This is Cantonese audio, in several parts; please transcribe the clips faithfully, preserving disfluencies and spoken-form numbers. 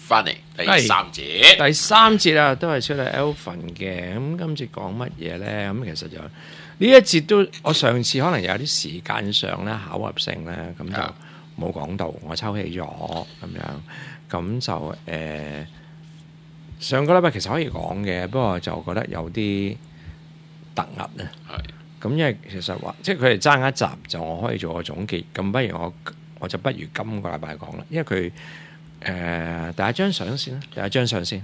翻嚟第三節， 第三節啊，都係出嚟 Elvin 嘅。咁今次講乜嘢咧？咁其實就呢一節都，我上次可能有啲時間上咧巧合性咧，咁就冇講到，我抽起咗咁樣。咁就誒、呃、上個禮拜其實可以講嘅，不過就覺得有啲突兀啊。 係咁因為其實話，即係佢哋爭一集就我可以做個總結。咁不如我我就不如今個禮拜講啦，因為佢。誒、呃，第一張相先啦，第一張相先，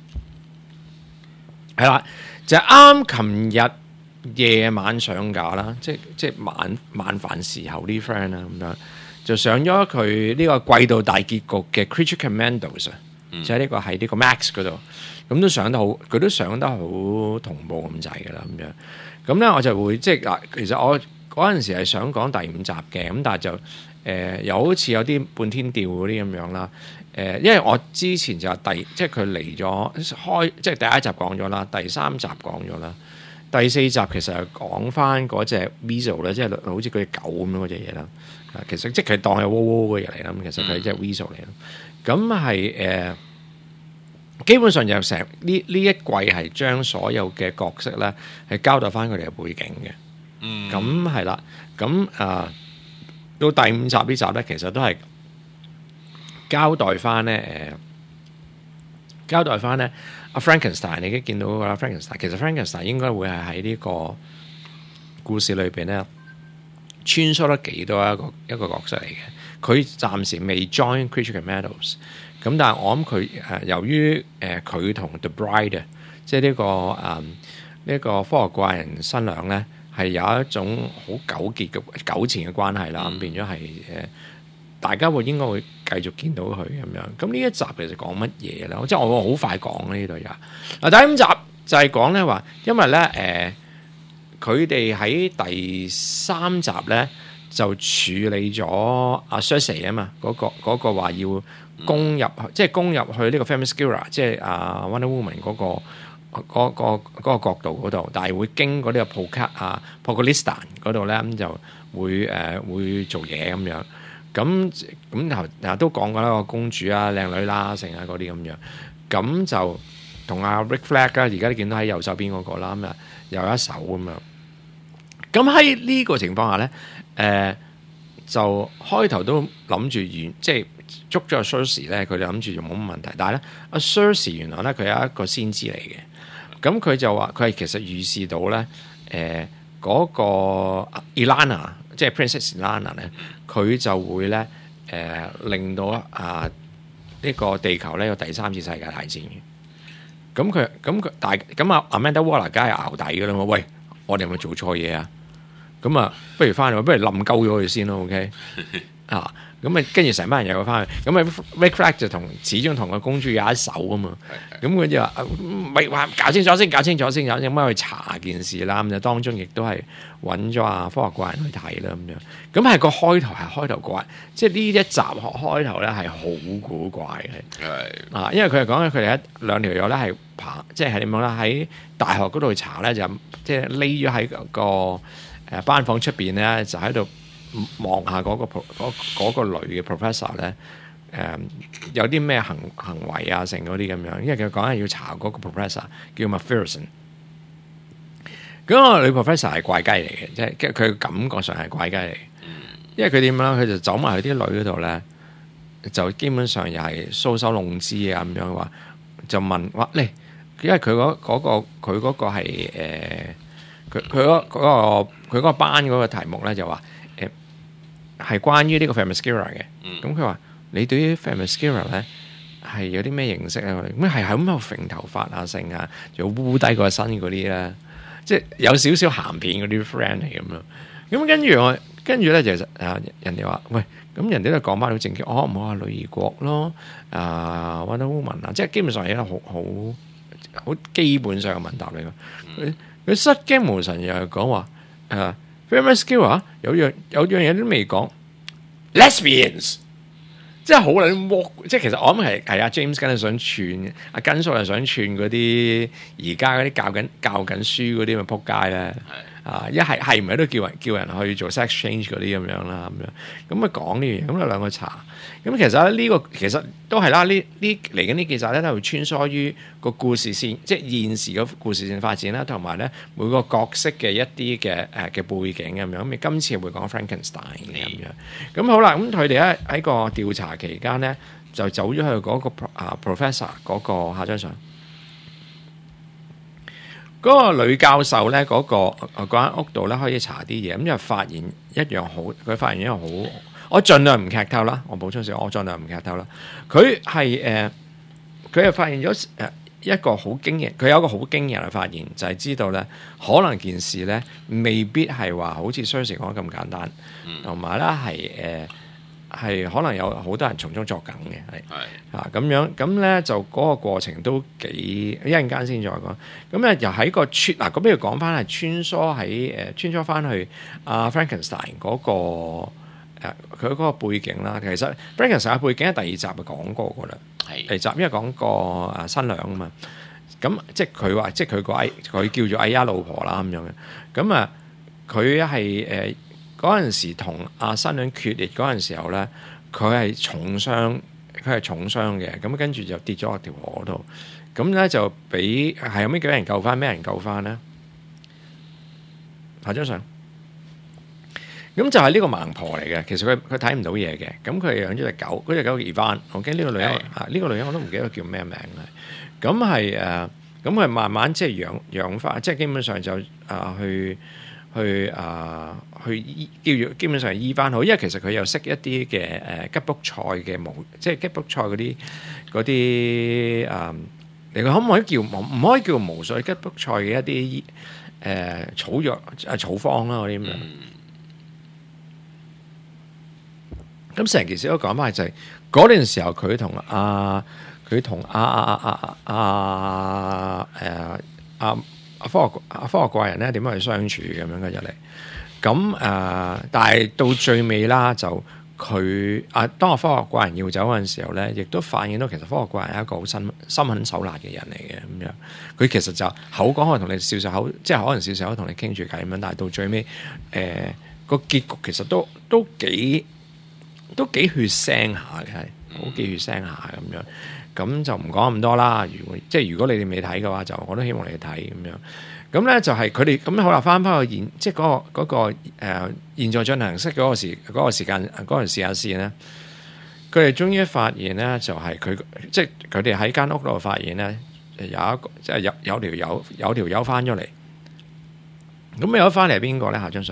係啦，就啱琴日夜晚上架啦，即係即係晚晚飯時候啲 friend 啦，咁樣就上咗佢呢個季度大結局嘅 Creature Commandos 啊、嗯，就喺呢個喺呢個 Max 嗰度，咁都上得好，佢都上得好同步咁滯噶啦，咁樣，咁咧我就會即係嗱，其實我嗰陣時係想講第五集嘅，咁但係就誒、呃、又好似有啲半天吊嗰啲咁樣啦。誒，因為我之前就第即係佢嚟咗開，即係第一集講咗啦，第三集講咗啦，第四集其實係講翻嗰隻 Weasel 咧，即係好似佢隻狗咁樣嗰隻嘢啦。其實即係佢當係窩窩嘅嘢嚟啦，咁其實佢係隻 Weasel 嚟咯。咁係誒，基本上就成呢呢一季係將所有嘅角色咧係交代翻佢哋嘅背景嘅。嗯，咁係啦，咁啊、呃、到第五集呢集咧，其實都係。交代翻咧，誒，交代翻咧，阿 Frankenstein 你已經見到嗰個啦 ，Frankenstein 其實 Frankenstein 應該會係喺呢個故事裏邊咧穿梭得幾多一個一個角色嚟嘅。佢暫時未 join Creature Commandos，咁但係我諗佢誒由於誒佢同 The Bride 即係呢個誒呢、呢個科學怪人新娘咧係有一種好糾結嘅糾纏嘅關係啦，咁、嗯、變咗係誒。大家會應該會繼續見到佢咁樣，咁呢一集其實講乜嘢咧？即係我會好快講呢度呀。嗱，第五集就係講咧話，因為咧誒，佢哋喺第三集咧就處理咗阿 Cersei 啊嘛，嗰、嗰個嗰、嗰個話要攻入，嗯、即係攻入去呢個 Themyscira，即係阿 Wonder Woman 嗰、嗰個嗰、嗰個嗰個角度嗰度，但係會經過呢個 Pocata 啊 Pocalistan 嗰度咧，咁就會誒、呃、會做嘢咁樣。咁咁頭嗱都講過啦，個公主啊、靚女啦、成啊嗰啲咁樣，咁就同阿 Rick Flag 啦，而家都見到喺右手邊嗰個啦，咁啊又一手咁樣。咁喺呢個情況下咧，誒、呃、就開頭都諗住完，即係捉咗阿 Cersei 咧，佢哋諗住就冇乜問題。但係咧，阿 Cersei 原來咧佢有一個先知嚟嘅，咁佢就話佢係其實預示到咧，誒、呃、嗰、那個 Ilana。即係 Princess Lana 咧，佢就會咧誒、呃、令到啊呢、這個地球咧有第三次世界大戰嘅。咁佢咁佢大咁啊 Amanda Waller 梗係淆底㗎啦嘛。喂，我哋有冇做錯嘢啊？咁啊，不如翻嚟，不如冧鳩咗佢先咯。OK 啊，咁啊跟住成班人又翻去。咁啊 Rick Flag 就同始終同個公主有一手啊嘛。咁佢就話咪話搞清楚先，搞清楚先，有咁去查件事啦。咁就當中亦都係揾咗啊科學怪人去睇啦咁樣。咁係個開頭係開頭怪，即係呢一集開頭咧係好古怪嘅。係啊，因為佢係講緊佢哋一兩條友咧係爬，即係點樣啦？喺大學嗰度查咧，就即係匿咗喺個誒班房出邊咧，就喺度望下嗰個嗰嗰個女嘅 professor 咧。誒、嗯、有啲咩行行為啊，成嗰啲咁樣，因為佢講係要查嗰個 professor 叫 Macpherson。咁個女 professor 係怪雞嚟嘅，即係佢感覺上係怪雞嚟。因為佢點樣，佢就走埋去啲女嗰度咧，就基本上又係搔首弄姿啊咁樣話，就問話你，因為佢嗰嗰個佢嗰個係誒，佢佢嗰嗰個佢嗰個班嗰個題目咧就話誒係關於呢個 Themyscira 嘅。咁佢話。你對於 Themyscira 咧係有啲咩認識啊？咁係係咁有揈頭髮啊、剩啊，仲烏低個身嗰啲咧，即係有少少鹹片嗰啲 friend 嚟咁樣。咁跟住我，跟住咧其實啊，人哋話喂，咁人哋都講翻到正經，哦唔好話女兒國咯，啊 Wonder Woman 啊，即係基本上係一個好好好基本上嘅問答嚟嘅。佢佢失驚無神又係講話誒 Themyscira 有樣有樣嘢都未講 lesbians。即係好撚惡，即係其實我諗係係阿 James 跟係想串，阿根叔又想串嗰啲而家嗰啲教緊教緊書嗰啲咪撲街咧， 啊，一係係唔係都叫人叫人去做 sex change 嗰啲咁樣啦，咁樣咁啊講呢樣嘢，咁有兩個查，咁其實呢、這個其實都係啦，呢呢嚟緊呢幾集咧都會穿梭於個故事線，即係現時嘅故事線發展啦，同埋咧每個角色嘅一啲嘅誒嘅背景咁樣，咁今次會講 Frankenstein 嘅咁樣，咁好啦，咁佢哋咧喺個調查期間咧就走咗去嗰個啊 professor 嗰個下張相。嗰個女教授咧，嗰、嗰個嗰間屋度咧可以查啲嘢，咁就發現一樣好，佢發現一樣好，我盡量唔劇透啦，我補充少，我盡量唔劇透啦。佢係誒，佢又發現咗誒一個好驚人，佢有一個好驚人嘅發現，就係、是、知道咧，可能件事咧未必係話好似 Cersei 講咁簡單，同埋咧係誒。係可能有好多人從中作梗嘅，係啊咁樣咁咧就嗰個過程都幾一陣間先再講。咁咧又喺個穿嗱，咁不如講翻係穿梭喺誒穿梭翻去阿 Frankenstein 嗰個誒佢嗰個背景啦。其實 Frankenstein 嘅背景喺第二集就講過噶啦，係第二集因為講過誒新娘啊嘛。咁即係佢話即係佢個嗌佢叫做哎呀老婆啦咁樣嘅。咁啊佢係誒。嗰陣時同阿新娘決裂嗰陣時候咧，佢係重傷，佢係重傷嘅。咁跟住就跌咗落條河度。咁咧就俾係有咩幾人救翻？咩人救翻咧？下張相。咁就係呢個盲婆嚟嘅。其實佢佢睇唔到嘢嘅。咁佢養咗隻狗，嗰隻狗叫 Ivan。我記得呢個女人啊，呢個女人我都唔記得叫咩名啦。咁係誒，咁佢慢慢即係養養翻，即係基本上就啊去。去啊，去醫叫做基本上係醫翻好，因為其實佢又識一啲嘅誒吉卜賽嘅巫，即係吉卜賽嗰啲嗰啲啊，你可唔可以叫唔可以叫巫術？吉卜賽嘅一啲誒、呃、草藥啊草方啦嗰啲咁樣。咁成、嗯、件事都講翻就係嗰段時候，佢同阿佢同阿阿阿阿阿誒阿。科學科學怪人咧點樣去相處咁樣嘅入嚟，咁誒、呃，但係到最尾啦，就佢啊，當個科學怪人要走嗰陣時候咧，亦都發現到其實科學怪人係一個好心心狠手辣嘅人嚟嘅咁樣。佢其實就口講可以同你笑笑口，即係可能笑笑口同你傾住偈咁樣，但係到最尾誒個結局其實都都幾都幾血腥下嘅，係好幾血腥下咁樣。咁就唔講咁多啦。如果即係如果你哋未睇嘅話，就我都希望你哋睇咁樣。咁咧就係佢哋咁好啦，翻返去現即係、嗰、嗰個嗰、嗰個誒、呃、現在進行式嗰個時嗰、嗰個時間嗰段時間線咧，佢哋終於發現咧就係、係、佢即係佢哋喺間屋度發現咧有一個即係有有條友有條友翻咗嚟。咁有翻嚟係邊個咧？下張相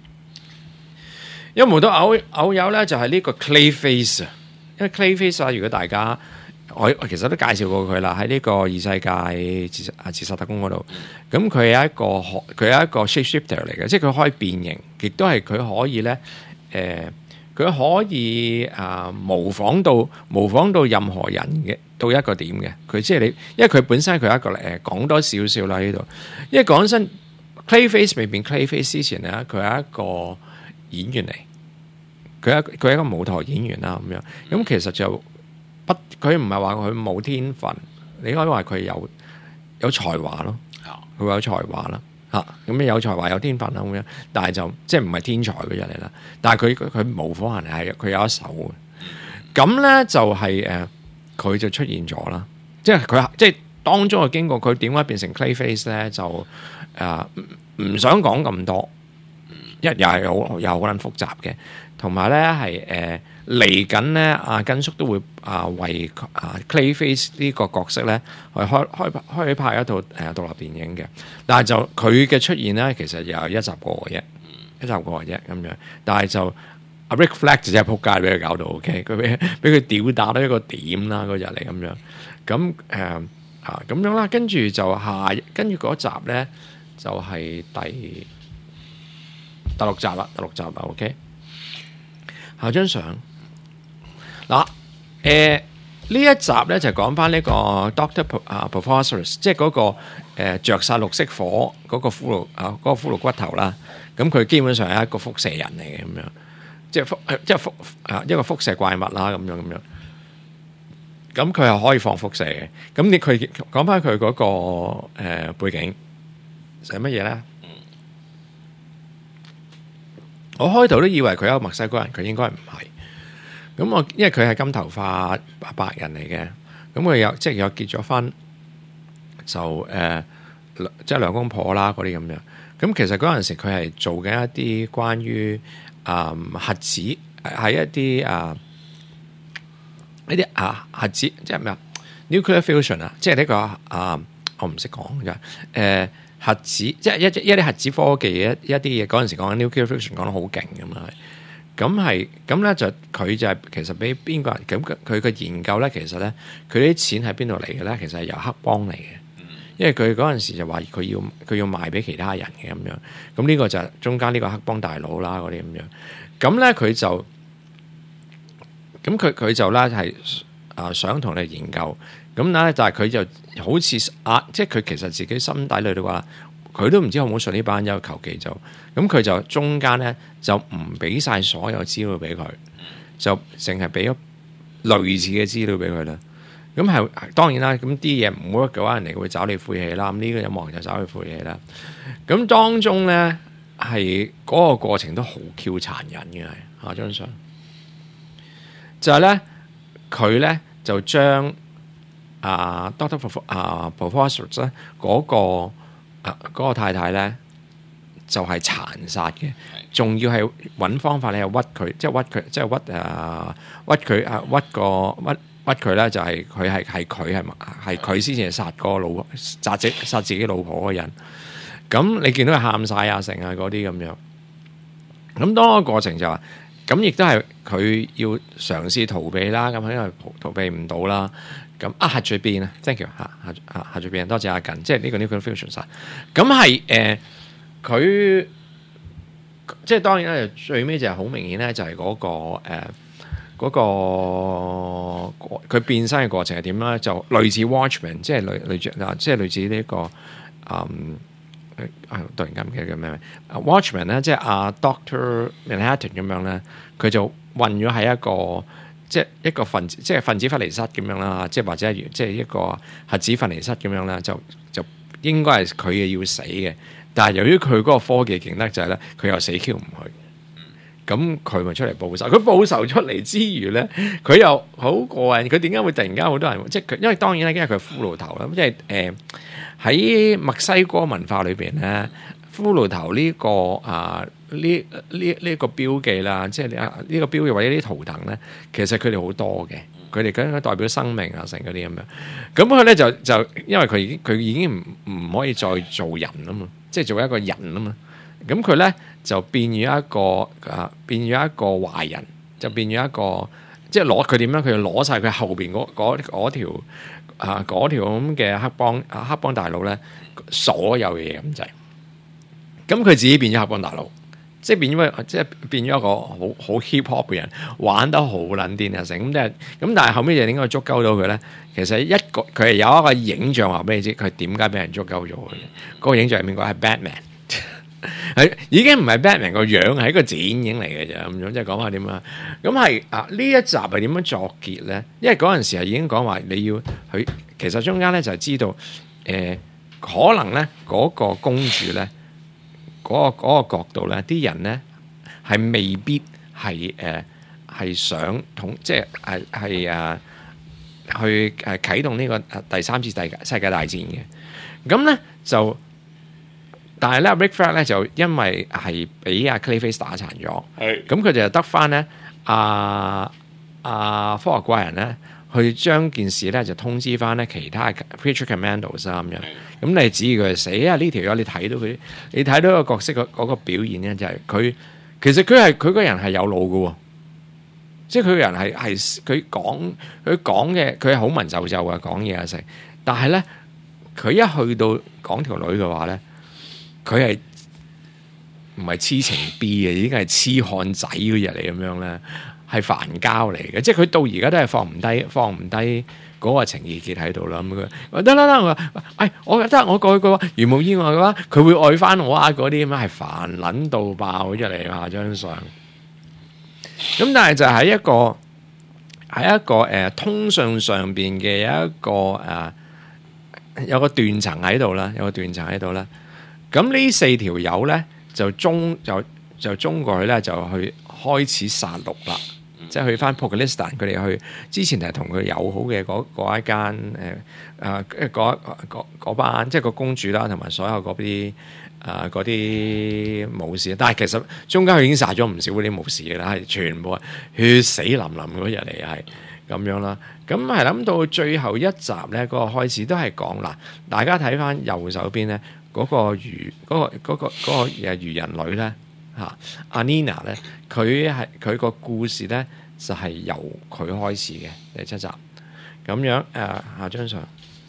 有冇到偶偶有咧？就係、係、呢個 Clayface 啊，因為 Clayface 啊，如果大家我我其實都介紹過佢啦，喺呢個異世界自啊自殺特攻嗰度，咁佢有一個佢有一個 shapeshifter 嚟嘅，即係佢可以變形，亦都係佢可以咧誒，佢、呃、可以啊、呃、模仿到模仿到任何人嘅到一個點嘅，佢即係你，因為佢本身佢係一個誒講多少少啦呢度，因為講真 Clayface 未變 Clayface 之前咧，佢係一個演員嚟，佢係佢係一個舞台演員啦咁樣，咁其實就。不，佢唔係話佢冇天分，你可以話佢有有才華咯，佢有才華啦嚇，咁有才華有天分啦咁樣，但係就即係唔係天才嗰人嚟啦，但係佢佢佢模仿人係佢有一手嘅，咁咧就係、是、誒，佢、呃、就出現咗啦，即係佢即係當中嘅經過，佢點解變成 Clayface 咧？就誒唔、呃、唔想講咁多，一又係好又好撚複雜嘅，同埋咧係誒。嚟緊咧，阿根叔都會啊為啊 Clayface 呢個角色咧，去開開開拍一套誒獨立電影嘅。但係就佢嘅出現咧，其實又一集過嘅啫，一集過嘅啫咁樣。但係就阿 Rick Flag 就真係撲街，俾佢搞到 OK，佢俾俾佢吊打到一個點啦嗰日嚟咁樣。咁誒啊咁樣啦，跟住就下跟住嗰集咧就係、是、第第六集啦，第六集啦 OK。下張相。嗱，誒呢一集咧就講翻呢個 Doctor 啊 Preposterus，即係嗰個誒著晒綠色火嗰個骷髏啊嗰個骷髏骨頭啦。咁佢基本上係一個輻射人嚟嘅咁樣，即係輻即係輻啊一個輻射怪物啦咁樣咁樣。咁佢係可以放輻射嘅。咁你佢講翻佢嗰個誒背景係乜嘢咧？ 我開頭都以為佢係一個墨西哥人，佢應該唔係。咁我因為佢係金頭髮白人嚟嘅，咁佢有即係有結咗婚，就誒、呃、即係兩公婆啦嗰啲咁樣。咁其實嗰陣時佢係做緊一啲關於啊、嗯、核子係一啲啊呢啲啊核子即係咩啊 nuclear fusion 啊，即係呢個啊我唔識講嘅誒核子即係一一啲核子科技嘅一一啲嘢。嗰陣時講緊 nuclear fusion 講得好勁㗎嘛。咁係咁咧就佢就係、是、其實俾邊個人咁佢嘅研究咧，其實咧佢啲錢喺邊度嚟嘅咧？其實係由黑幫嚟嘅。因為佢嗰陣時就話佢要佢要賣俾其他人嘅咁樣，咁呢個就係中間呢個黑幫大佬啦嗰啲咁樣，咁咧佢就咁佢佢就咧係啊想同你研究，咁咧但係佢就好似啊，即係佢其實自己心底裏都話，佢都唔知好唔好信呢班友，求其就咁佢就中間咧就唔俾晒所有資料俾佢，就淨係俾咗類似嘅資料俾佢啦。咁係當然啦，咁啲嘢唔 work 嘅話，人哋會找你晦氣啦。咁呢個有望就找你晦氣啦。咁當中咧係嗰個過程都好 Q 殘忍嘅，係下張相就係咧佢咧就將啊 Doctor 啊 Professor 咧嗰個啊嗰個太太咧就係殘殺嘅，仲要係揾方法你係屈佢，即係屈佢，即係屈啊屈佢啊屈個屈。屈佢咧就係佢係係佢係係佢先至係殺個老殺自殺自己老婆嘅人。咁你見到佢喊晒啊成啊嗰啲咁樣。咁當個過程就話，咁亦都係佢要嘗試逃避啦。咁因為逃避唔到啦。咁啊核聚變啊 ，thank you 嚇核核聚變，多謝阿近，即係呢個 nuclear fusion 殺。咁係誒佢即係當然咧，最尾就係好明顯咧，就係嗰個誒。呃嗰、那個佢變身嘅過程係點咧？就類似 Watchman， 即係類類似嗱，即係類似呢、這個嗯，突然間唔記得叫咩名 Watchman 咧，即係阿 Doctor Manhattan 咁樣咧，佢就混咗喺一個即係一個分子，即係分子分離室咁樣啦，即係或者即係一個核子分離室咁樣啦，就就應該係佢嘅要死嘅，但係由於佢嗰個科技勁得就係咧，佢又死 Q 唔去。咁佢咪出嚟報仇？佢報仇出嚟之餘咧，佢又好過癮。佢點解會突然間好多人？即係佢，因為當然咧，因為佢係骷髏頭啦。即係誒喺墨西哥文化裏邊咧，骷髏頭呢、這個啊呢呢呢個標記啦，即係呢呢個標記或者啲圖騰咧，其實佢哋好多嘅。佢哋梗係代表生命啊，成嗰啲咁樣。咁佢咧就就因為佢已經佢已經唔唔可以再做人啊嘛，即係做一個人啊嘛。咁佢咧就變咗一個啊，變咗一個壞人，就變咗一個即係攞佢點樣？佢就攞晒佢後邊嗰嗰嗰條啊嗰條咁嘅黑幫啊黑幫大佬咧，所有嘢咁滯。咁佢自己變咗黑幫大佬，即係變咗即係變咗一個好好 hip hop 嘅人，玩得好撚癲啊成咁即係咁，但係後尾就點解捉鳩到佢咧？其實一個佢係有一個影像話俾你知，佢點解俾人捉鳩咗佢？嗰個影像係邊個？係 Batman。係已經唔係 Batman 個樣，係一個剪影嚟嘅啫。咁樣即係講下點啊？咁係啊呢一集係點樣作結咧？因為嗰陣時係已經講話你要去，其實中間咧就係知道誒、呃，可能咧嗰、嗰個公主咧嗰、嗰個、嗰個角度咧，啲人咧係未必係誒係想同即係係係誒去誒啟動呢個第三次世界世界大戰嘅。咁咧就。但係咧 Rick Flag 咧就因為係俾阿 Clayface 打殘咗，咁佢就得翻咧阿阿科學怪人咧去將件事咧就通知翻咧其他 Creature Commandos 啊咁樣，咁你指意佢死啊呢條友，你睇到佢，你睇到個角色嗰嗰個表現咧就係、是、佢其實佢係佢個人係有腦嘅，即係佢個人係係佢講佢講嘅佢係好文縐縐嘅講嘢啊成，但係咧佢一去到講條女嘅話咧。佢係唔係痴情 B 嘅，已經係痴漢仔嗰日嚟咁樣咧，係煩膠嚟嘅。即係佢到而家都係放唔低，放唔低嗰個情意結喺度啦。咁佢得啦得，我話，哎，我得我過去嘅話，如無意外嘅話，佢會愛翻我啊！嗰啲咁樣係煩撚到爆出嚟下張相。咁但係就喺一個喺一個誒、呃、通訊上邊嘅有一個誒、呃、有個斷層喺度啦，有個斷層喺度啦。咁呢四條友咧就中就就中過去咧，就去開始殺戮啦。即係去翻 Pakistan，佢哋去之前係同佢友好嘅嗰嗰一間誒誒嗰嗰嗰班，即係個公主啦，同埋所有嗰啲誒嗰啲武士。但係其實中間佢已經殺咗唔少嗰啲武士嘅啦，係全部係血死淋淋嗰日嚟，係咁樣啦。咁係諗到最後一集咧，嗰、嗰個開始都係講嗱，大家睇翻右手邊咧嗰個魚嗰、嗰個嗰、嗰個嗰、嗰個誒魚人女咧。嚇，阿 Nina 咧，佢係佢個故事咧就係、是、由佢開始嘅第七集，咁樣誒、呃、下張相，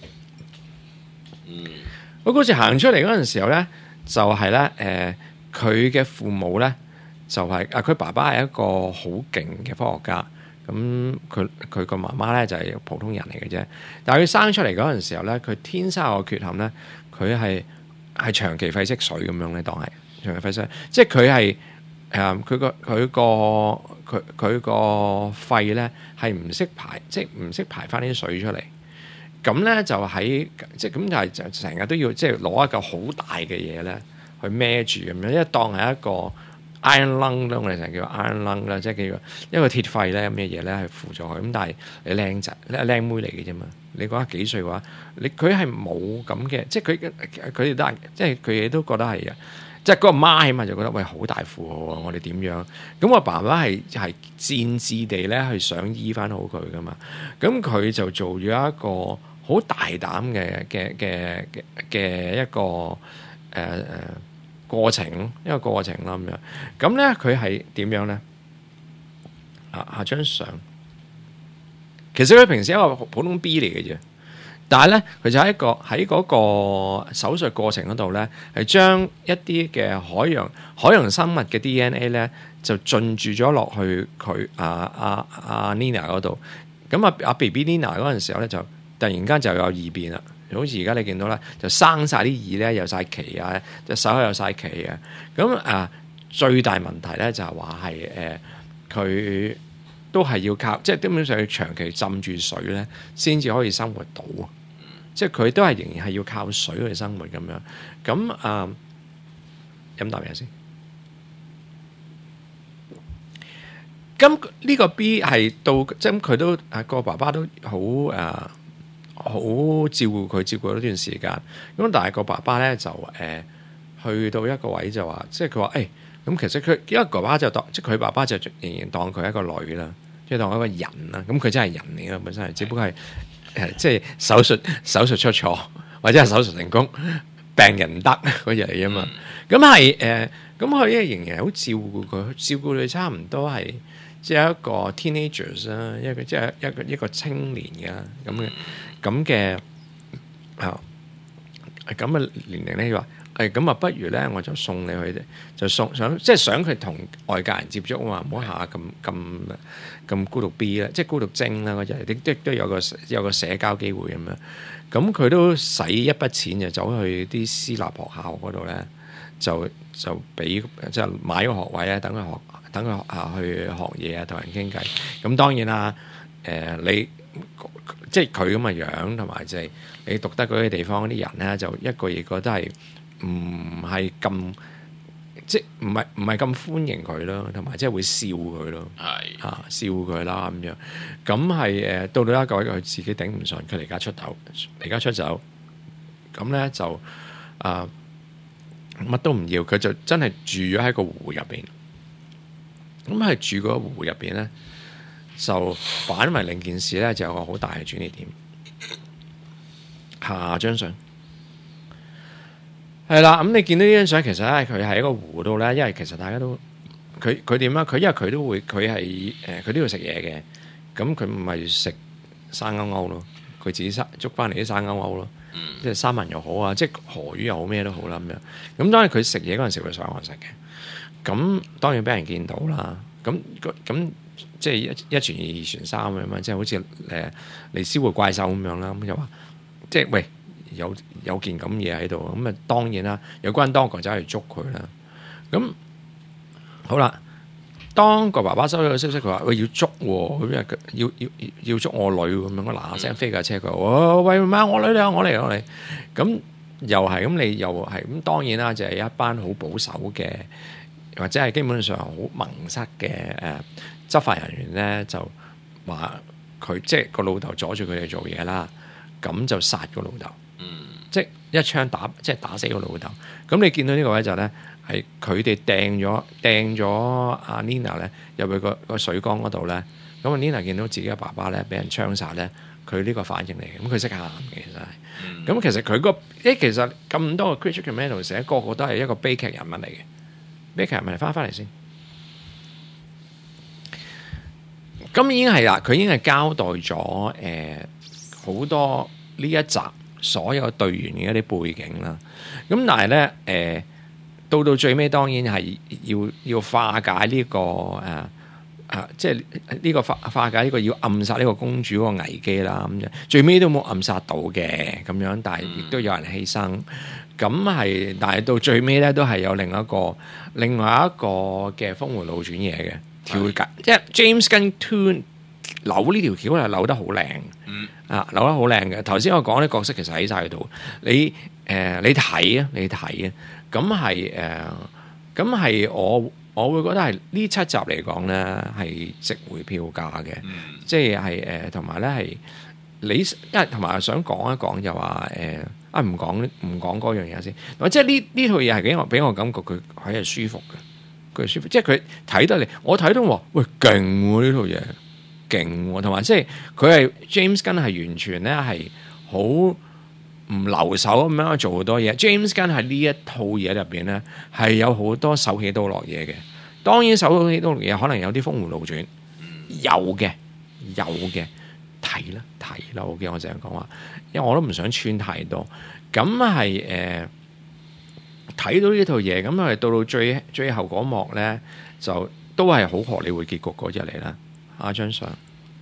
嗯，個故事行出嚟嗰陣時候咧，就係咧誒佢嘅父母咧就係啊佢爸爸係一個好勁嘅科學家，咁佢佢個媽媽咧就係、是、普通人嚟嘅啫，但係佢生出嚟嗰陣時候咧，佢天生有個缺陷咧，佢係係長期肺積水咁樣咧，當係。長期肺水，即係佢係誒佢個佢個佢佢個肺咧係唔識排，即係唔識排翻啲水出嚟。咁咧就喺即係咁就係就成日都要即係攞一嚿好大嘅嘢咧去孭住咁樣，因為當係一個 iron lung 咧，我哋成日叫 iron lung 啦，即係叫一個鐵肺咧咁嘅嘢咧係輔助佢。咁但係你靚仔靚妹嚟嘅啫嘛，你講下幾歲嘅話，你佢係冇咁嘅，即係佢佢哋都係即係佢哋都覺得係啊。即係嗰個媽起碼就覺得喂好大負荷啊！我哋點樣？咁我爸爸係係戰志地咧去想醫翻好佢噶嘛？咁佢就做咗一個好大膽嘅嘅嘅嘅嘅一個誒誒、呃、過程，一個過程啦咁樣。咁咧佢係點樣咧？啊，下張相，其實佢平時係一個普通 B 嚟嘅啫。但係咧，佢就喺個喺嗰個手術過程嗰度咧，係將一啲嘅海洋海洋生物嘅 D N A 咧，就進駐咗落去佢啊啊啊 Nina 嗰度。咁啊啊 B B Nina 嗰陣時候咧，就突然間就有異變啦。好似而家你見到咧，就生晒啲耳咧，有晒鰭啊，隻手有晒鰭啊。咁啊，最大問題咧就係話係誒佢都係要靠，即係基本上要長期浸住水咧，先至可以生活到。即係佢都係仍然係要靠水去生活咁樣，咁啊飲啖嘢先。咁呢個 B 係到，即係佢都啊個爸爸都好誒，好照顧佢，照顧咗一段時間。咁但係個爸爸咧就誒、呃、去到一個位就話，即係佢話誒，咁其實佢因為爸爸就當，即係佢爸爸就仍然當佢係一個女啦，即係當佢一個人啦。咁佢真係人嚟嘅本身係，只不過係。誒，即係手術手術出錯，或者係手術成功，病人唔得嗰日嚟啊嘛。咁係誒，咁佢咧仍然好照顧佢，照顧佢差唔多係即係一個 teenagers 啦，一個即係一個一個青年嘅咁嘅咁嘅啊咁嘅年齡咧。佢話誒咁啊，不如咧我就送你去，就送想即係想佢同外界人接觸啊嘛，唔好下下咁咁。咁孤獨 B 啦，即係孤獨精啦，嗰隻亦都都有個有個社交機會咁樣。咁佢都使一筆錢就走去啲私立學校嗰度咧，就就俾即係買個學位咧，等佢學等佢啊去學嘢啊，同人傾偈。咁當然啦，誒、呃、你即係佢咁嘅樣，同埋即係你讀得嗰啲地方嗰啲人咧，就一個亦覺得係唔係咁。即係唔係唔係咁歡迎佢咯，同埋即係會笑佢咯，係啊笑佢啦咁樣，咁係誒到到一個佢自己頂唔順，佢離家出走，離家出走，咁咧就啊乜都唔要，佢就真係住咗喺個湖入邊，咁係住個湖入邊咧，就反為另件事咧，就有個好大嘅轉捩點。下張相。係啦，咁你見到呢張相，其實咧佢係一個湖度咧，因為其實大家都佢佢點啊？佢因為佢都會佢係誒佢都要食嘢嘅，咁佢唔係食生勾勾咯，佢自己捉翻嚟啲生勾勾咯，嗯、即係三文又好啊，即係河魚又好咩都好啦咁樣。咁當然佢食嘢嗰陣時會上岸食嘅，咁當然俾人見到啦。咁咁即係一一傳二，二傳三咁樣，即係好似誒嚟燒活怪獸咁樣啦。咁就話即係喂。有有件咁嘢喺度，咁啊當然啦，有關當局走去捉佢啦。咁好啦，當個爸爸收咗個消息，佢話喂要捉喎，咁樣要要要捉我女咁樣，我嗱嗱聲飛架車佢話喂媽我女嚟我嚟我嚟，咁又係咁你又係咁當然啦，就係一班好保守嘅或者係基本上好矇塞嘅誒、呃、執法人員咧，就話佢即係個老豆阻住佢哋做嘢啦，咁就殺個老豆， 嗯， 即係一槍打即係打死個老豆。咁你見到呢個位就咧係佢哋掟咗掟咗阿 Nina 咧入去個個水缸嗰度咧，咁阿 Nina 見到自己嘅爸爸咧俾人槍殺咧，佢呢個反應嚟嘅，咁佢識喊嘅其實係。咁、嗯、其實佢個誒其實咁多個 Critical Manual 寫個個都係一個悲劇人物嚟嘅。悲劇人物嚟翻翻嚟先，咁已經係啦，佢已經係交代咗誒好多呢一集所有隊員嘅一啲背景啦。咁但係咧誒到到最尾，當然係要要化解呢、這個誒。呃啊！即係呢個化化解呢個要暗殺呢個公主嗰個危機啦，咁樣最尾都冇暗殺到嘅咁樣，但係亦都有人犧牲。咁係，但係到最尾咧都係有另一個另外一個嘅峰迴路轉嘢嘅調解，即係 James Gunn Two 扭呢條橋係扭得好靚，嗯啊扭得好靚嘅。頭先我講啲角色其實喺晒度，你誒、呃、你睇啊，你睇啊，咁係誒咁係我。我會覺得係呢七集嚟講咧係值回票價嘅，嗯、即係係誒同埋咧係你，因為同埋想講一講就話誒啊唔講唔講嗰樣嘢先，即係呢呢套嘢係俾我俾我感覺佢佢係舒服嘅，佢舒服，即係佢睇得嚟，我睇到話喂勁喎呢套嘢，勁喎，同埋即係佢係 James Gunn 係完全咧係好。唔留手咁樣做好多嘢 ，James Gunn 喺呢一套嘢入邊咧係有好多手起刀落嘢嘅。當然手起刀落嘢可能有啲峰迴路轉，有嘅有嘅睇啦睇啦。OK，我淨係講話，因為我都唔想穿太多。咁係誒睇到呢套嘢，咁係到到最最後嗰幕咧，就都係好荷里活結局嗰隻嚟啦。下張相，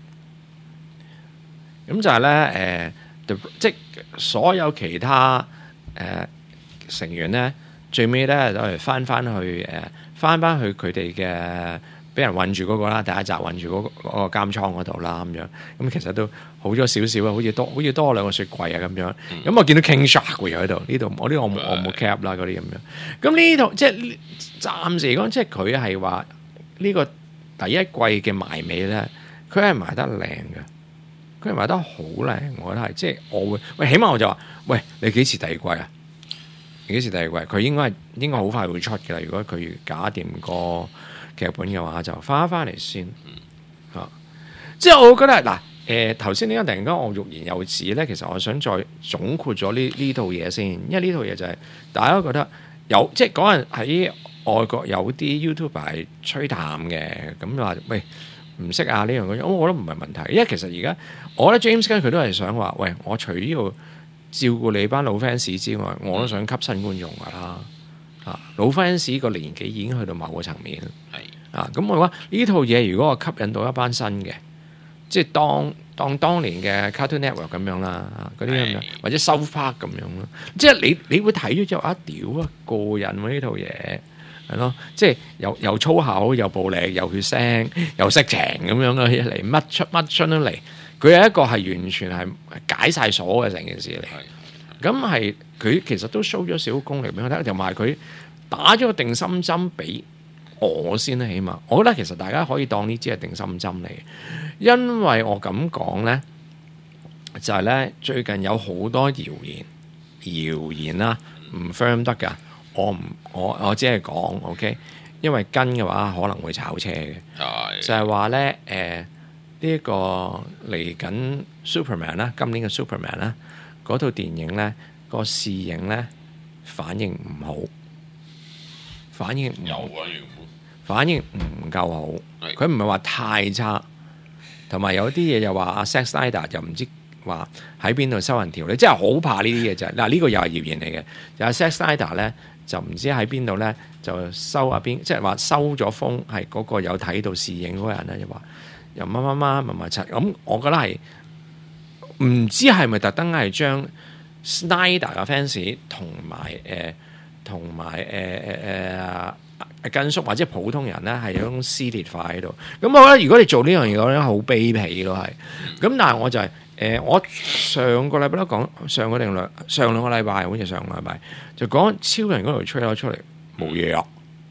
咁就係咧誒。呃即所有其他誒、呃、成員咧，最尾咧都係翻翻去誒，翻翻去佢哋嘅俾人韞住嗰個啦，第一集韞住嗰嗰個監倉嗰度啦，咁樣咁其實都好咗少少啊，好似多好似多兩個雪櫃啊咁樣。咁、嗯、我見到 King Shark 又喺度，呢度我呢個我冇我冇 cap 啦嗰啲咁樣。咁呢套即係暫時嚟講，即係佢係話呢個第一季嘅埋尾咧，佢係埋得靚嘅。佢賣得好靚，我覺得係，即係我會喂，起碼我就話，喂，你幾時第二季啊？你幾時第二季？佢應該係應該好快會出嘅啦。如果佢搞掂個劇本嘅話，就翻翻嚟先嚇、啊。即係我覺得嗱，誒頭先點解突然間我欲言又止咧？其實我想再總括咗呢呢套嘢先，因為呢套嘢就係、是、大家都覺得有，即係嗰陣喺外國有啲 YouTuber 係吹淡嘅，咁話喂。唔識啊呢樣嗰樣，我覺得唔係問題，因為其實而家我覺得 James Gunn 佢都係想話，喂，我除咗要照顧你班老 fans 之外，我都想吸新觀眾噶啦。啊，老 fans 個年紀已經去到某個層面，係啊，咁我話呢套嘢如果我吸引到一班新嘅，即係當當當年嘅 Cartoon Network 咁樣啦，嗰啲咁樣，或者 South Park 咁樣咯，即係你你會睇咗之後啊，屌啊，過癮喎呢套嘢。係咯，即係又又粗口，又暴力，又血腥，又色情咁樣嘅一嚟，乜出乜出都嚟。佢係一個係完全係解晒鎖嘅成件事嚟。咁係佢其實都 show 咗少功力俾我睇，同埋佢打咗個定心針俾我先啦。起碼我覺得其實大家可以當呢支係定心針嚟，因為我咁講咧，就係咧最近有好多謠言，謠言啦，唔 firm 得㗎。我唔我我只係講 OK，因為跟嘅話可能會炒車嘅，的就係話咧誒呢一個嚟緊 Superman 啦，今年嘅 Superman 啦，嗰套電影咧個試映咧反應唔好，反應唔好，反應唔夠好，佢唔係話太差，同埋有啲嘢又話阿 Zack Snyder 就唔知話喺邊度收人條，你真係好怕呢啲嘢就係嗱呢個又係謠言嚟嘅，就阿 Zack Snyder 咧。就唔知喺邊度咧，就收啊邊，即係話收咗風，係嗰個有睇到試映嗰個人咧，就話又乜乜乜乜乜柒。咁我覺得係唔知係咪特登係將 Snyder 嘅 fans 同埋誒同埋誒誒誒誒根叔或者普通人咧係有種撕裂化喺度。咁我覺得如果你做呢樣嘢咧，好卑鄙咯係。咁但係我就係、是。誒、呃，我上個禮拜都講，上個定兩上兩個禮拜，好似上個禮拜就講超人嗰條吹咗出嚟冇嘢啊，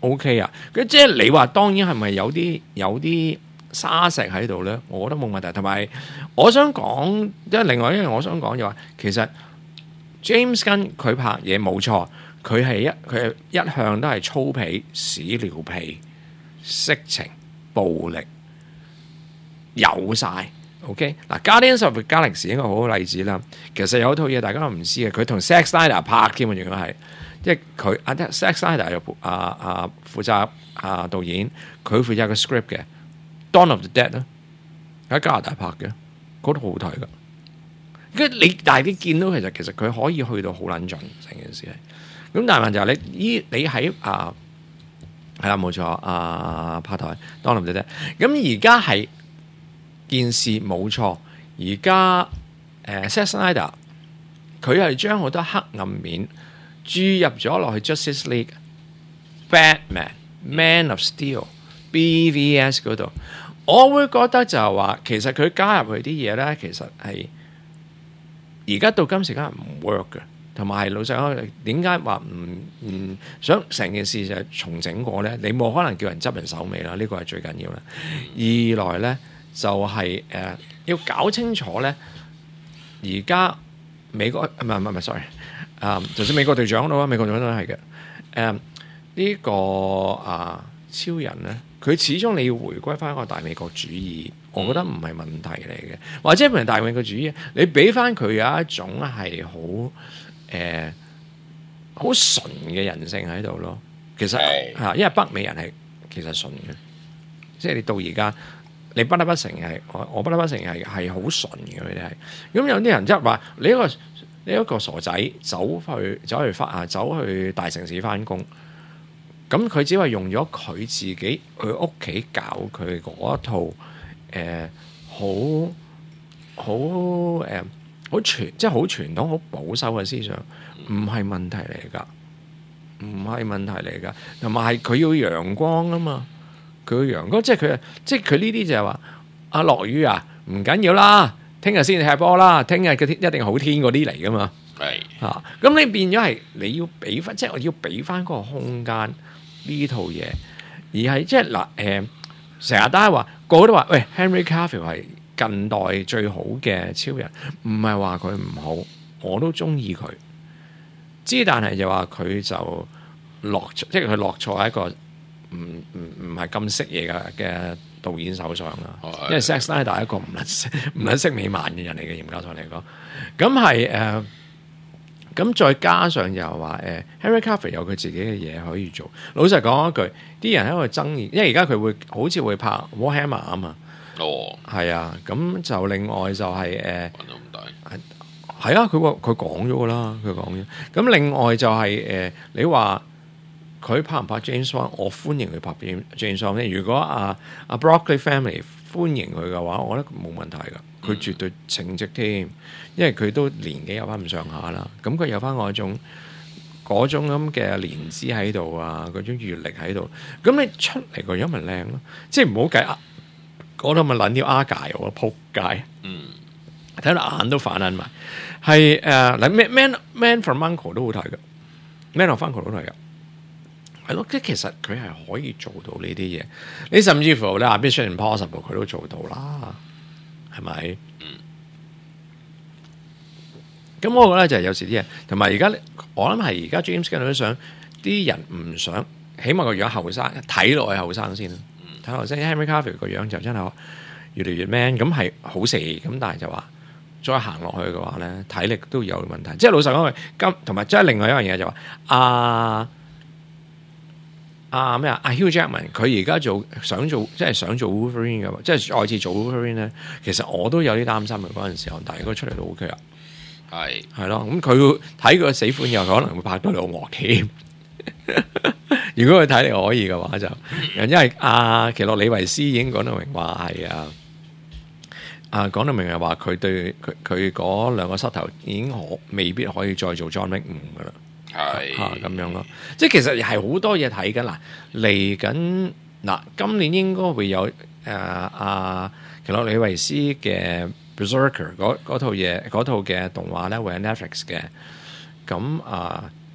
OK 啊。佢即係你話當然係咪有啲有啲沙石喺度咧？我覺得冇問題。同埋我想講，即係另外一樣我想講就話，其實 James Gunn 佢拍嘢冇錯，佢係一佢係一向都係粗鄙、屎尿屁、色情、暴力有晒。OK 嗱 ，Guardians of the Galaxy 一個好好例子啦。其實有一套嘢大家都唔知嘅，佢同 Zack Snyder 拍添啊，原來係即係佢阿 Zack Snyder 又啊啊負責啊導演，佢負責個 script 嘅 Dawn of the Dead 啦，喺加拿大拍嘅，嗰套好睇噶。跟住你但係你見到其實其實佢可以去到好撚盡成件事係。咁但係問題係你依你喺啊係啦冇錯啊拍台 Dawn of the Dead，咁而家係。件事冇錯，而家誒 Zack Snyder 佢係將好多黑暗面注入咗落去 Justice League、Batman、Man of Steel、B V S 嗰度，我會覺得就係話，其實佢加入去啲嘢咧，其實係而家到今時今日唔 work 嘅，同埋係老實講，點解話唔唔想成件事就係重整過咧？你冇可能叫人執人手尾啦，呢、這個係最緊要啦。二來咧。就係、是、誒、呃、要搞清楚咧，而家美國唔係唔係唔係 sorry 啊、呃，就算美國隊長都啊，美國隊長都係嘅。誒、呃、呢、這個啊、呃、超人咧，佢始終你要回歸翻一個大美國主義，我覺得唔係問題嚟嘅，或者唔係大美國主義，你俾翻佢有一種係好誒好純嘅人性喺度咯。其實嚇，因為北美人係其實純嘅，即係你到而家。你不得不承認係，我我不得不承認係係好純嘅佢哋係。咁有啲人即係話你一個你一個傻仔走去走去翻啊，走去大城市翻工，咁佢只係用咗佢自己去屋企教佢嗰一套誒好好誒好傳即係好傳統好保守嘅思想，唔係問題嚟㗎，唔係問題嚟㗎，同埋係佢要陽光啊嘛。佢陽光，即係佢，即係佢呢啲就係話啊落雨啊，唔緊要啦，聽日先踢波啦，聽日嘅天一定好天嗰啲嚟噶嘛，係啊，咁你變咗係你要俾翻，即係我要俾翻嗰個空間呢套嘢，而係即係嗱誒，成日都係話個個都話，喂 Henry Cavill 係近代最好嘅超人，唔係話佢唔好，我都中意佢，之但係就話佢就落，即係佢落錯喺一個。唔唔唔係咁識嘢嘅嘅導演手上啦，因為 Zack Snyder 係一個唔撚識唔撚識美漫嘅人嚟嘅，嚴格上嚟講，咁係誒，咁、呃、再加上又話誒 Henry Cavill 有佢自己嘅嘢可以做。老實講一句，啲人喺度爭議，因為而家佢會好似會拍 Warhammer 啊嘛，哦，係啊，咁就另外就係、是、誒，係、呃、啊，佢話佢講咗噶啦，佢講咗，咁另外就係、是、誒、呃，你話。佢拍唔拍 James Wan？ 我歡迎佢拍 James Wan。如果阿阿 Broccoli Family 歡迎佢嘅話，我覺得冇問題㗎。佢絕對稱職添，因為佢都年紀有翻咁上下啦。咁佢有翻嗰種嗰種咁嘅年資喺度啊，嗰種閲歷喺度。咁你出嚟個樣咪靚咯？即係唔好計啊！嗰度咪撚啲阿界我仆街。嗯，睇到眼都反眼埋。係誒，嗱 Man Man from Uncle 都好睇㗎 ，Man of Uncle 都好睇㗎。係咯，即係其實佢係可以做到呢啲嘢，你甚至乎咧 Mission Impossible 佢都做到啦，係咪？嗯。咁我覺得就係有時啲嘢，同埋而家我諗係而家 James Gunn 都想啲人唔想，起碼個樣後生，睇落去後生先啦。睇後生 Henry Cavill 個樣就真係越嚟越 man，咁係好事。咁但係就話再行落去嘅話咧，體力都有問題。即係老實講，今同埋即係另外一樣嘢就話啊。啊咩啊？阿 Hugh Jackman 佢而家做想做即係想做 Wolverine 嘅，即係再次做 Wolverine 咧。其實我都有啲擔心嘅嗰陣時候，但係佢出嚟都 OK 啊。係係咯，咁佢睇佢死款又可能會拍到兩鑊添。如果佢睇嚟可以嘅話就，因為阿奇洛李維斯已經講到明話係啊，啊講到明係話佢對佢佢嗰兩個膝頭已經可未必可以再做 John Wick 五噶啦。係嚇咁樣咯，即係其實係好多嘢睇緊嗱，嚟緊嗱，今年應該會有誒阿奇洛李維斯嘅 Berserker 嗰套嘢，嗰套嘅動畫咧會喺 Netflix 嘅，咁啊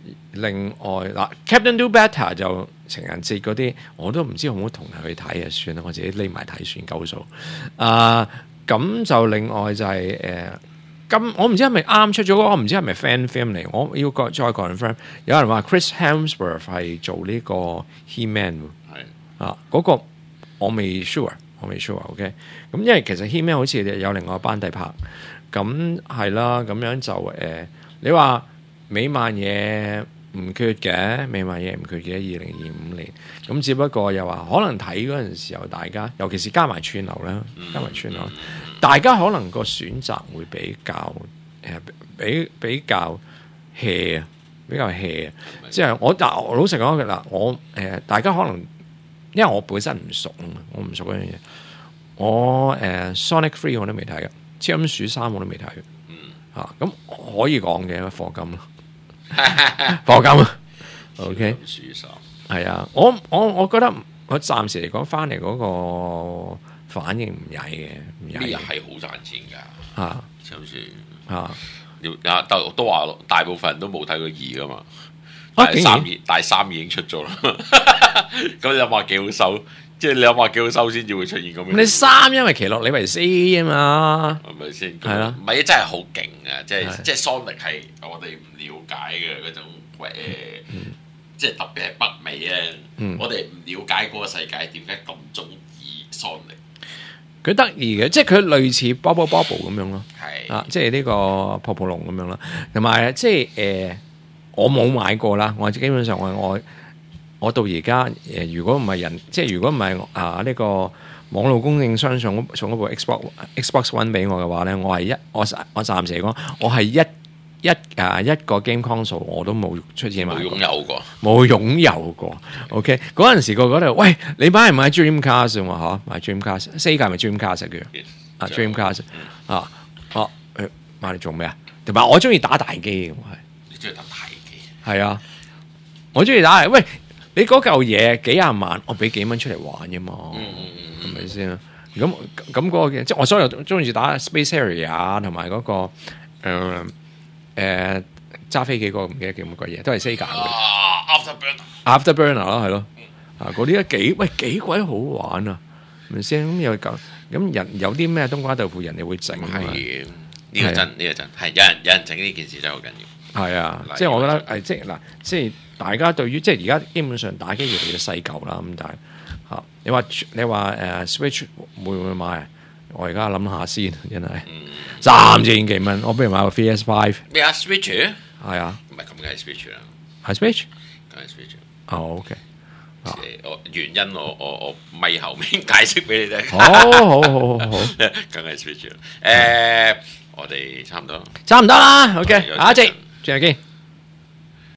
另外嗱 ，Captain Do Better 就情人節嗰啲，我都唔知好唔好同人去睇啊，算啦，我自己匿埋睇算夠數。啊，咁就另外就係、是、誒。呃咁我唔知係咪啱出咗嗰個，我唔知係咪 fan film 嚟。我要個再 confirm。有人話 Chris Hemsworth 係做呢個 He-Man 喎，啊嗰、那個我未 sure，我未 sure。OK， 咁因為其實 He-Man 好似有另外一班底拍，咁係啦，咁樣就誒、呃，你話美漫嘢唔缺嘅，美漫嘢唔缺嘅，二零二五年。咁只不過又話可能睇嗰陣時候，大家尤其是加埋串流啦，加埋串流。大家可能個選擇會比較誒、呃，比比較 hea 啊，比較 hea 啊。即係我但老實講嘅啦，我誒、呃、大家可能因為我本身唔熟啊，我唔熟嗰樣嘢。我誒、呃、Sonic Three 我都未睇嘅，超音鼠三我都未睇嘅。嗯，嚇咁可以講嘅課金咯，課金啊。OK， 鼠三係啊，我我我覺得我暫時嚟講翻嚟嗰個反應唔曳嘅， 呢日係好賺錢㗎嚇， 超音鼠嚇。 啊，都都話大部分人都冇睇過二噶嘛，但係三已但係三已經出咗啦。咁你諗下幾好收，即係你諗下幾好收先至會出現咁樣。 你三因為奇洛李維斯啊嘛， 係咪先？ 係啦， 唔係真係好勁啊！即係即係 Sonic 係我哋唔了解嘅嗰種誒，即係特別係北美咧，我哋唔了解嗰個世界點解咁中意 Sonic。 佢得意嘅，即係佢類似 Bubble Bobble 咁樣咯， 係啊，即係呢個泡泡龍咁樣啦，同埋即係誒、呃，我冇買過啦，我基本上我我我到而家誒，如果唔係人，即係如果唔係啊呢個網絡供應商送送一部 Xbox Xbox One 俾我嘅話咧，我係一我我暫時嚟講，我係一一啊一個 game console 我都冇出錢買過， 冇擁有過， 冇擁有過。OK， 嗰陣時個個都喂，你買唔買 Dreamcast 嘛？嚇，買 Dreamcast， Sega 咪 Dreamcast 嘅，啊 Dreamcast 啊，哦誒買嚟做咩啊？同埋我中意打大機嘅，我係你中意打大機？ 係啊，我中意打。喂，你嗰嚿嘢幾廿萬，我俾幾蚊出嚟玩啫嘛，係咪先啊？咁咁嗰個即係我所有中意打 Space Harrier 同埋嗰個誒。呃誒揸飛機嗰個唔記得叫乜鬼嘢，都係 Sega 嘅。Afterburner，Afterburner 咯，係咯。啊，嗰啲都幾喂幾鬼好玩啊！咪先咁又咁咁人有啲咩冬瓜豆腐人哋會整啊？ 係呢個真，呢個真係有人有人整呢件事真係好緊要。 係啊，即係我覺得係即係嗱，即係大家對於即係而家基本上打機越嚟越細舊啦。咁但係嚇你話你話誒 Switch 會唔會買啊？我而家諗下先，真係三千幾蚊，我不如買個 P S Five。 咩啊 Switch？ 係啊， 唔係咁梗係 Switch 啦， 係 Switch， 梗係 Switch。 哦 OK， 我原因我我我咪後面解釋俾你聽。 好好好好好， 梗係 Switch 啦。誒，我哋差唔多， 差唔多啦。OK，下一節再見。